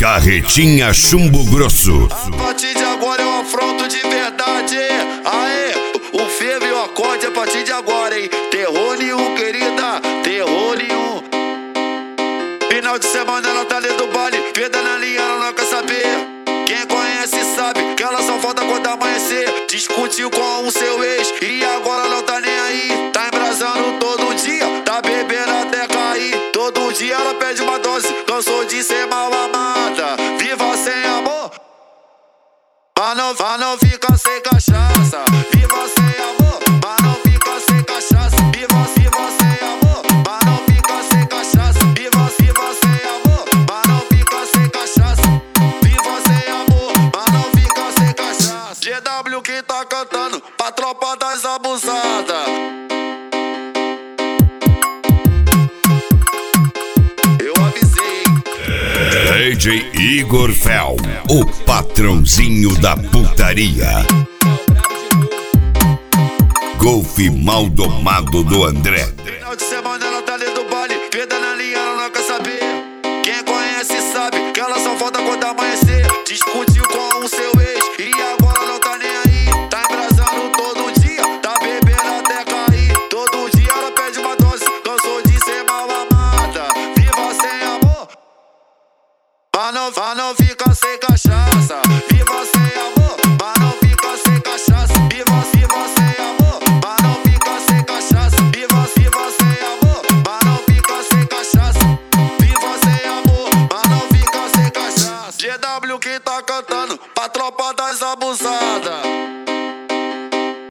Carretinha Chumbo Grosso. A partir de agora é um afronto de verdade. Aê, o fervo e o acorde a partir de agora, hein? Terror nenhum, querida, terror nenhum. Final de semana ela tá dentro do baile, pedra na linha, ela não quer saber. Quem conhece sabe que ela só falta quando amanhecer. Discutiu com o seu ex e agora não tá nem aí. Tá embrasando todo dia, tá bebendo até cair. Todo dia ela pede uma dose, cansou de ser mal amada. Viva sem amor, mas não fica sem cachaça. Viva sem amor, mas não fica sem cachaça. Viva sem amor, mas não fica sem cachaça. Viva sem amor, mas não fica sem cachaça. Viva sem amor, mas não fica sem cachaça. GW que tá cantando pra tropa das abusadas. DJ Igor Fel, o patrãozinho da putaria. Golfe mal domado do André. Final de semana ela tá dentro do baile, pedra na linha, ela não quer saber. Quem conhece sabe que ela só falta quando amanhecer. Discute